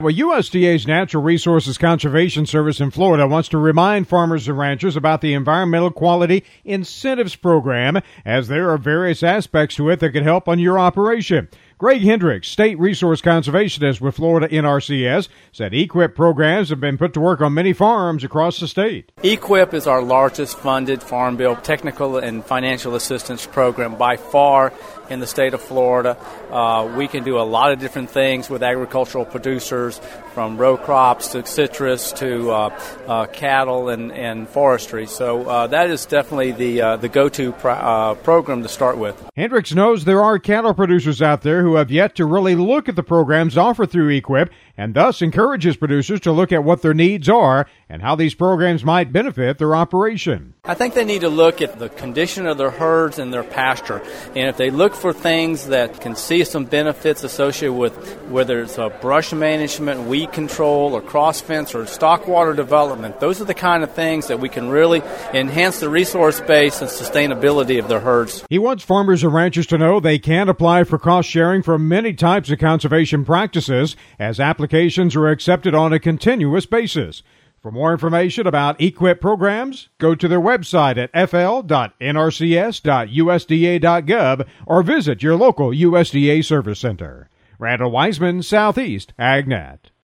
Well, USDA's Natural Resources Conservation Service in Florida wants to remind farmers and ranchers about the Environmental Quality Incentives Program, as there are various aspects to it that can help on your operation. Greg Hendricks, State Resource Conservationist with Florida NRCS, said EQIP programs have been put to work on many farms across the state. EQIP is our largest funded Farm Bill technical and financial assistance program by far in the state of Florida. We can do a lot of different things with agricultural producers, from row crops to citrus to cattle and forestry. So that is definitely the go-to program to start with. Hendricks knows there are cattle producers out there who have yet to really look at the programs offered through EQIP, and thus encourages producers to look at what their needs are and how these programs might benefit their operation. I think they need to look at the condition of their herds and their pasture. And if they look for things that can see some benefits associated with whether it's brush management, weed control, or cross fence, or stock water development, those are the kind of things that we can really enhance the resource base and sustainability of their herds. He wants farmers and ranchers to know they can apply for cost sharing for many types of conservation practices, as applications are accepted on a continuous basis. For more information about EQIP programs, go to their website at fl.nrcs.usda.gov or visit your local USDA Service Center. Randall Wiseman, Southeast AgNet.